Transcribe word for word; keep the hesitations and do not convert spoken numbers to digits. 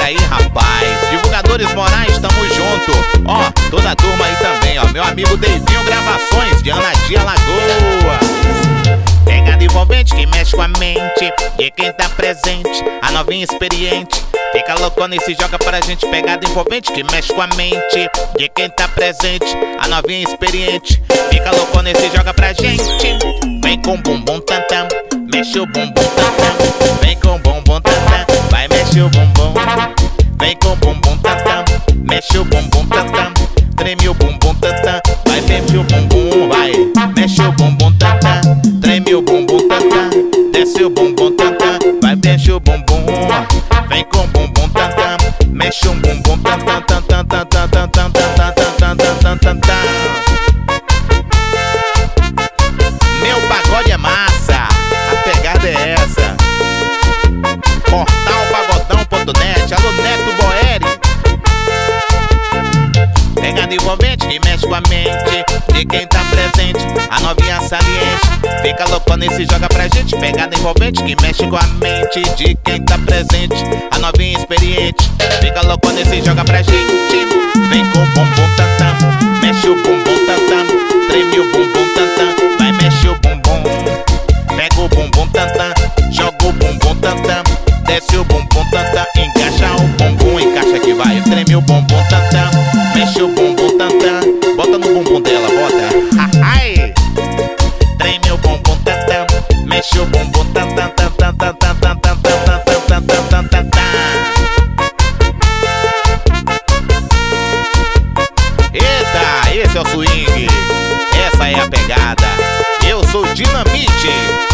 aí, rapaz. Divulgadores Morais, tamo junto. Ó, toda a turma aí também, ó. Meu amigo Deivinho Gravações, de Anadia Lagoa. Pegada envolvente que mexe com a mente de quem tá presente, a novinha experiente. Fica loucona e se joga pra gente. Pegada envolvente que mexe com a mente de quem tá presente, a novinha experiente. Fica loucona e se joga pra gente. Vem com bumbum tantam, mexe o bumbum tantam. Vem com bumbum tantam, vai mexe o bumbum. Vem com bumbum tantam, mexe o bumbum tantam. Treme o bumbum tantam, vai mexe o bumbum, vai. Mexe o bumbum tantam, treme o bumbum tantam. Desce o bumbum tantam, vai mexe o bumbum. Vem com bumbum tantam, mexe um bumbum tantam tantam tantam tantam tantam tantam tantam. Meu pagode é massa, a pegada é essa. Portal pagodão ponto net, alô Neto Boeri. Pegada envolvente que mexe com a mente de quem tá presente, a novinha saliente. Fica loucona e se joga pra gente. Pegada envolvente que mexe com a mente de quem tá presente, a novinha experiente. Fica loucona e se joga pra gente. Vem com o bumbum tantam, mexe o bumbum tantam. Treme o bumbum tantam, vai mexe o bumbum. Pega o bumbum tantam, joga o bumbum tantam. Desce o bumbum tantam, encaixa o bumbum. Encaixa que vai, treme o bumbum tantam. Mexe o bumbum tantam, bota no bumbum dela, bota. Ai! Treme o bumbum tantam, mexe o bumbum tantam tantam tantam tantam tantam tantam tantam tantam. Eita, esse é o swing, essa é a pegada. Eu sou Dinamite.